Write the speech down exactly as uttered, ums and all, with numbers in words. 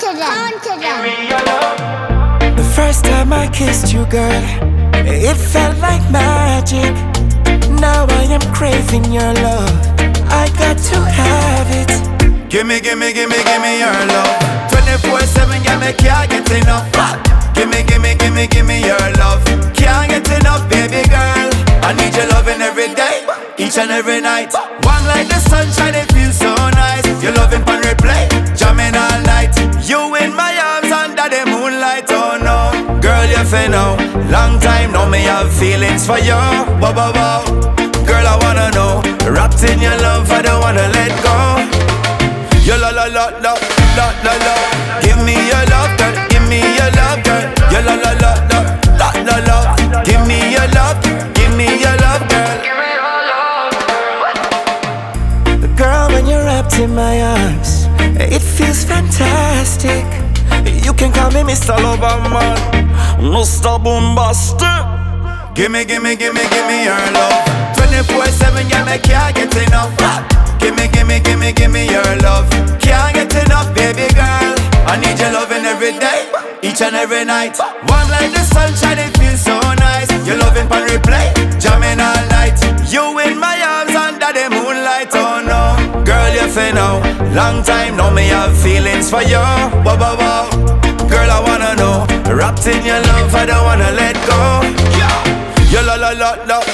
The first time I kissed you, girl, it felt like magic. Now I am craving your love, I got to have it. Gimme, gimme, gimme, gimme your love. Twenty-four seven, yeah, me can't get enough. Gimme, gimme, gimme, gimme your love. Can't get enough, baby girl. I need your loving every day, each and every night. One like the sunshine, it feels so nice. Your loving on replay, jamming all night. You in my arms under the moonlight, oh no. Girl, you feel now, long time now me have feelings for you. Wow, wow, wow. Girl, I wanna know, wrapped in your love, I don't wanna let go. Yo la la la la la la la. Give me your love, girl. Give me your love, girl. Yo la la la la la la la. Give me your love. Give me your love, girl. Give me your love, girl. Girl, when you're wrapped in my arms, it feels fantastic. You can call me Mister Loverman, Mister Bombastic. Gimme, gimme, gimme, gimme your love. Twenty-four seven, yeah, me can't get enough. Gimme, gimme, gimme, gimme your love. Can't get enough, baby girl. I need your loving every day, each and every night. One like the sunshine, it feels so nice. Your loving on replay, jamming all night. You in my arms under the moonlight, oh no. Girl, you feel now, long time now me have feelings for you. Wow, wow, wow. Girl, I wanna know, wrapped in your love, I don't wanna let go. Yo la la la la